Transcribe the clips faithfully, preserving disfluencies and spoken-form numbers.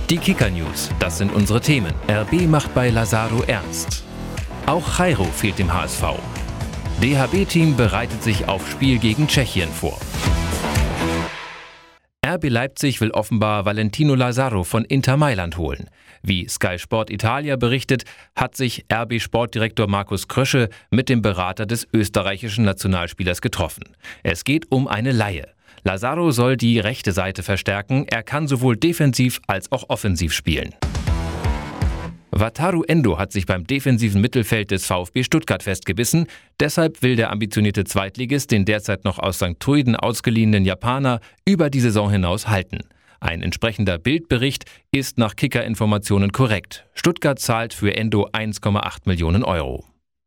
Die Kicker-News, das sind unsere Themen. R B macht bei Lazaro ernst. Auch Jairo fehlt dem H S V. D H B-Team bereitet sich auf Spiel gegen Tschechien vor. R B Leipzig will offenbar Valentino Lazaro von Inter Mailand holen. Wie Sky Sport Italia berichtet, hat sich R B-Sportdirektor Markus Krösche mit dem Berater des österreichischen Nationalspielers getroffen. Es geht um eine Leihe. Lazaro soll die rechte Seite verstärken. Er kann sowohl defensiv als auch offensiv spielen. Wataru Endo hat sich beim defensiven Mittelfeld des VfB Stuttgart festgebissen. Deshalb will der ambitionierte Zweitligist den derzeit noch aus Sankt Truiden ausgeliehenen Japaner über die Saison hinaus halten. Ein entsprechender Bildbericht ist nach Kicker-Informationen korrekt. Stuttgart zahlt für Endo eins Komma acht Millionen Euro.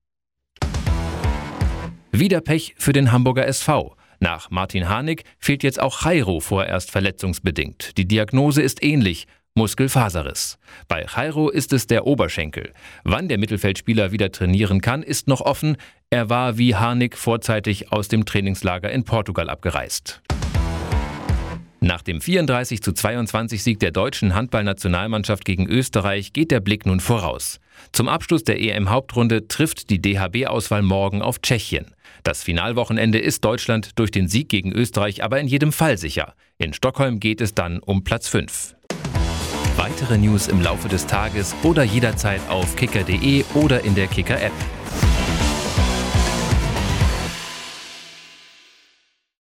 Wieder Pech für den Hamburger S V. Nach Martin Harnik fehlt jetzt auch Jairo vorerst verletzungsbedingt. Die Diagnose ist ähnlich: Muskelfaserriss. Bei Jairo ist es der Oberschenkel. Wann der Mittelfeldspieler wieder trainieren kann, ist noch offen. Er war wie Harnik vorzeitig aus dem Trainingslager in Portugal abgereist. Nach dem vierunddreißig zu zweiundzwanzig Sieg der deutschen Handballnationalmannschaft gegen Österreich geht der Blick nun voraus. Zum Abschluss der E M-Hauptrunde trifft die D H B-Auswahl morgen auf Tschechien. Das Finalwochenende ist Deutschland durch den Sieg gegen Österreich aber in jedem Fall sicher. In Stockholm geht es dann um Platz fünf. Weitere News im Laufe des Tages oder jederzeit auf kicker punkt de oder in der Kicker-App.